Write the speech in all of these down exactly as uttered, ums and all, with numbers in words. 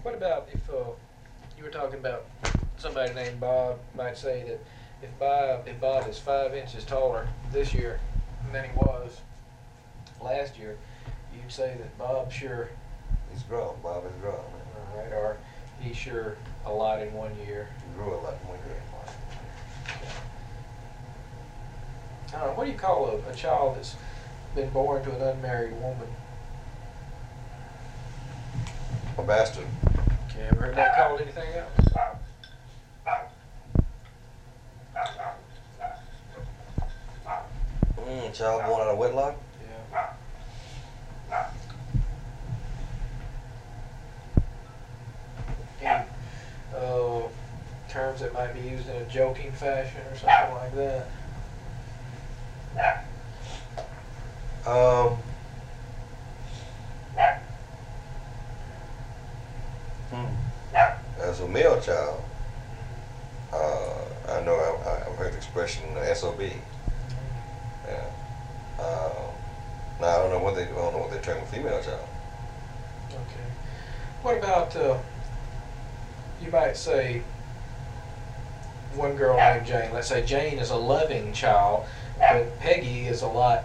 What about if uh, you were talking about somebody named Bob might say that if Bob if Bob is five inches taller this year than he was last year, you'd say that Bob sure, He's grown. Bob has grown. all right, or he sure a lot in one year. He grew a lot more year. Uh, what do you call a, a child that's been born to an unmarried woman? A bastard. Okay, ever heard that called anything else? Mm, child born out of wedlock? Yeah. Any uh, terms that might be used in a joking fashion or something like that? Um. Hmm. As a male child, uh, I know I, I- I've heard the expression uh, S O B. Yeah. Um, now I don't know what they I don't know what they term a female child. Okay. What about, uh, you might say, one girl named Jane. Let's say Jane is a loving child, but Peggy is a lot,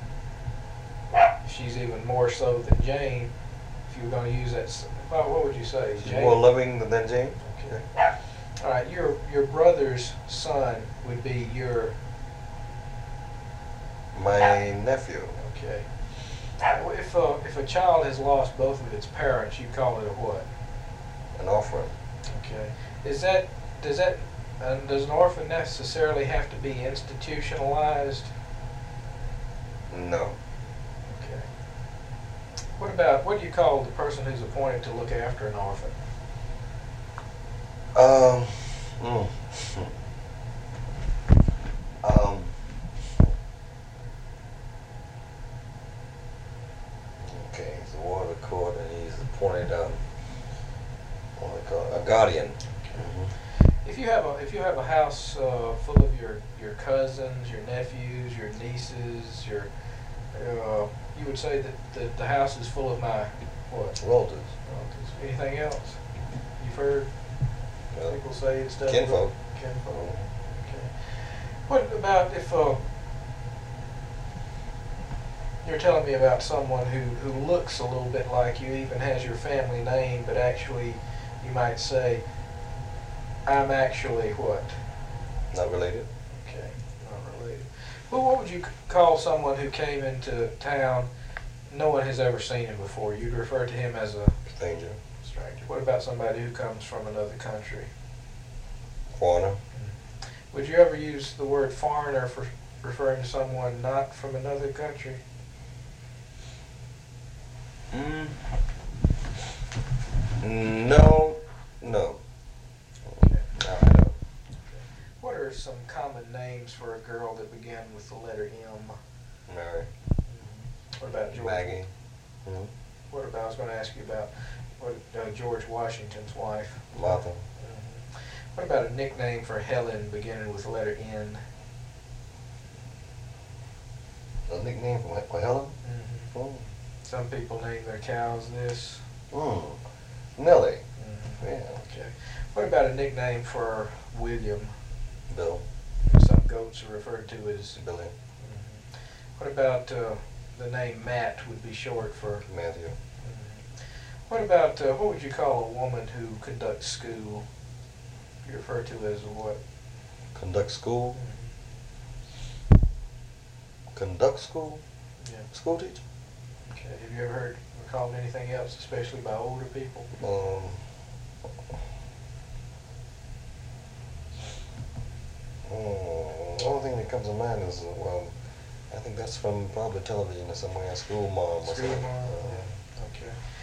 she's even more so than Jane. If you were going to use that, s- well, what would you say? She's Jane? more loving than, than Jane. Okay. All right, your your brother's son would be your, My nephew. okay. If uh, if a child has lost both of its parents, you call it a what? An orphan. Okay. Is that, does that, uh, does an orphan necessarily have to be institutionalized? No. Okay. What about, what do you call the person who's appointed to look after an orphan? Um. Mm. um. Okay, he's a ward of the court, and he's appointed um. What do they call it? A guardian. If you have a, if you have a house uh, full of your, your cousins, your nephews, your nieces, your, uh, you would say that, that the house is full of my, what? Relatives. Relatives. Anything else? You've heard Uh, people say and stuff? kinfolk. Kinfolk. Okay. What about if uh, you're telling me about someone who, who looks a little bit like you, even has your family name, but actually you might say, I'm actually what? Not related. Okay, not related. Well, what would you c- call someone who came into town, no one has ever seen him before? You'd refer to him as a Stranger. stranger. What about somebody who comes from another country? Foreigner. Would you ever use the word foreigner for referring to someone not from another country? Mm. No. No. Okay. No, I don't. What are some common names for a girl that begin with the letter M? Mary. What about George? Maggie. Mm-hmm. What about, I was going to ask you about what, uh, George Washington's wife. Martha. Mhm. What about a nickname for Helen beginning with the letter N? A nickname for, for Helen? Mm-hmm. Mm. Some people name their cows this. Mm. Nellie. Mhm. Yeah. Okay. What about a nickname for William? Bill. Some goats are referred to as. Billy. Mhm. What about uh, the name Matt would be short for? Matthew. Mhm. What about, uh, what would you call a woman who conducts school? You refer to as a what? Conduct school. Mhm. Conduct school. Yeah. School teacher. Okay. Have you ever heard or called anything else, especially by older people? Um. Mm, the only thing that comes to mind is, uh, well, I think that's from probably television or somewhere, school mom or School something. mom, Uh, yeah. Okay.